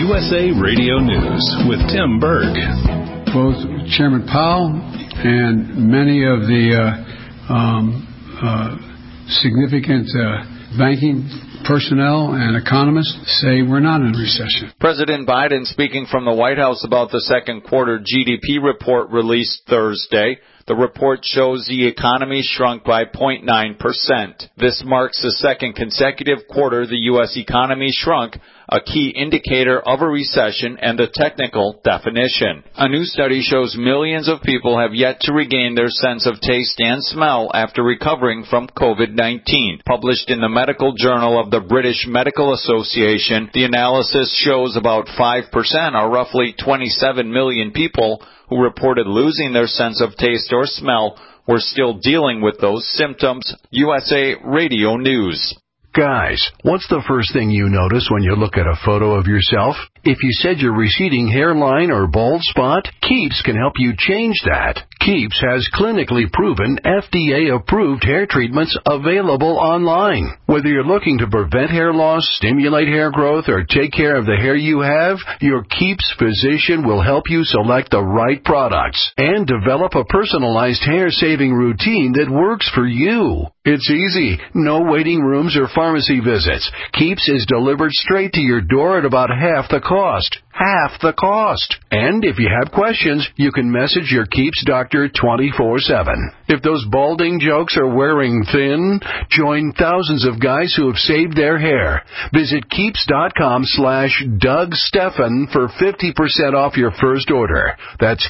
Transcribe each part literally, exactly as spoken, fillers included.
U S A Radio News with Tim Berg. Both Chairman Powell and many of the uh, um, uh, significant uh, banking personnel and economists say we're not in a recession. President Biden speaking from the White House about the second quarter G D P report released Thursday. The report shows the economy shrunk by zero point nine percent. This marks the second consecutive quarter the U S economy shrunk, a key indicator of a recession and a technical definition. A new study shows millions of people have yet to regain their sense of taste and smell after recovering from COVID nineteen. Published in the Medical Journal of the British Medical Association, the analysis shows about five percent, or roughly twenty-seven million people, who reported losing their sense of taste or smell were still dealing with those symptoms. U S A Radio News. Guys, what's the first thing you notice when you look at a photo of yourself? If you said your receding hairline or bald spot, Keeps can help you change that. Keeps has clinically proven F D A-approved hair treatments available online. Whether you're looking to prevent hair loss, stimulate hair growth, or take care of the hair you have, your Keeps physician will help you select the right products and develop a personalized hair-saving routine that works for you. It's easy. No waiting rooms or pharmacy visits. Keeps is delivered straight to your door at about half the cost. Half the cost. And if you have questions, you can message your Keeps doctor twenty-four seven. If those balding jokes are wearing thin, join thousands of guys who have saved their hair. Visit Keeps.com slash Doug Steffen for fifty percent off your first order. That's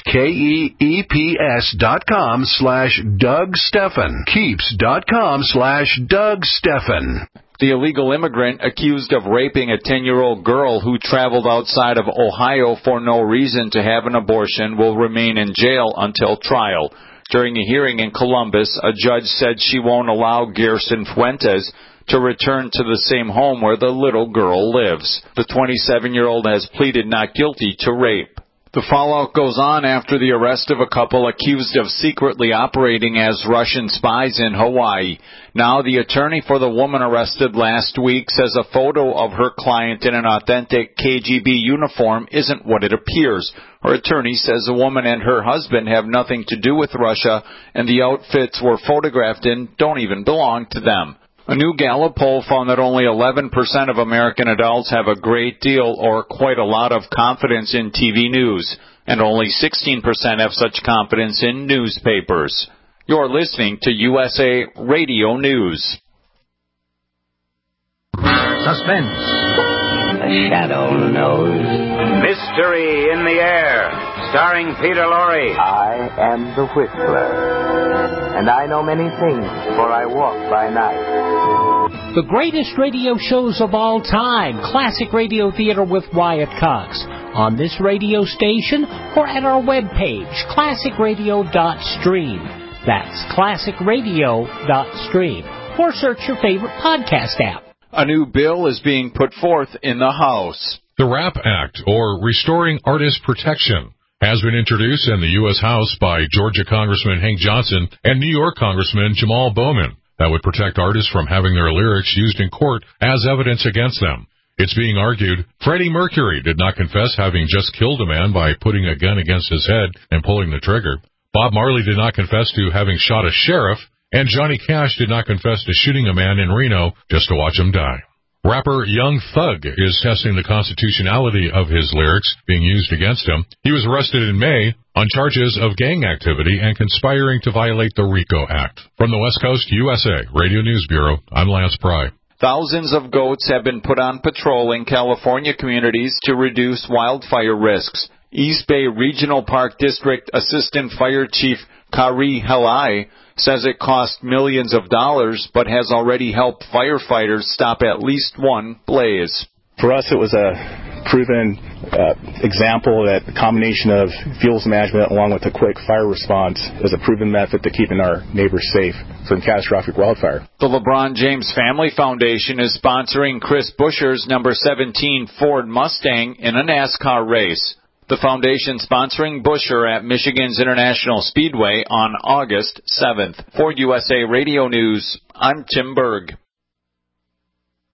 K-E-E-P-S dot com slash Doug Steffen. Keeps.com slash Doug Steffen. The illegal immigrant accused of raping a ten-year-old girl who traveled outside of Ohio for no reason to have an abortion will remain in jail until trial. During a hearing in Columbus, a judge said she won't allow Gerson Fuentes to return to the same home where the little girl lives. The twenty-seven-year-old has pleaded not guilty to rape. The fallout goes on after the arrest of a couple accused of secretly operating as Russian spies in Hawaii. Now the attorney for the woman arrested last week says a photo of her client in an authentic K G B uniform isn't what it appears. Her attorney says the woman and her husband have nothing to do with Russia, and the outfits were photographed in don't even belong to them. A new Gallup poll found that only eleven percent of American adults have a great deal or quite a lot of confidence in T V news, and only sixteen percent have such confidence in newspapers. You're listening to U S A Radio News. Suspense. A shadow knows. Mystery in the air. Starring Peter Lorre. I am the Whistler, and I know many things, for I walk by night. The greatest radio shows of all time, Classic Radio Theater with Wyatt Cox, on this radio station or at our webpage, classic radio dot stream. That's classic radio dot stream. Or search your favorite podcast app. A new bill is being put forth in the House. The RAP Act, or Restoring Artist Protection, has been introduced in the U S House by Georgia Congressman Hank Johnson and New York Congressman Jamal Bowman. That would protect artists from having their lyrics used in court as evidence against them. It's being argued Freddie Mercury did not confess having just killed a man by putting a gun against his head and pulling the trigger. Bob Marley did not confess to having shot a sheriff, and Johnny Cash did not confess to shooting a man in Reno just to watch him die. Rapper Young Thug is testing the constitutionality of his lyrics being used against him. He was arrested in May on charges of gang activity and conspiring to violate the RICO Act. From the West Coast, U S A Radio News Bureau, I'm Lance Pry. Thousands of goats have been put on patrol in California communities to reduce wildfire risks. East Bay Regional Park District Assistant Fire Chief Kari Helai says it cost millions of dollars, but has already helped firefighters stop at least one blaze. For us, it was a proven uh, example that the combination of fuels management along with a quick fire response is a proven method to keeping our neighbors safe from catastrophic wildfire. The LeBron James Family Foundation is sponsoring Chris Buescher's number seventeen Ford Mustang in a NASCAR race. The foundation sponsoring Buescher at Michigan's International Speedway on August seventh. For U S A Radio News, I'm Tim Berg.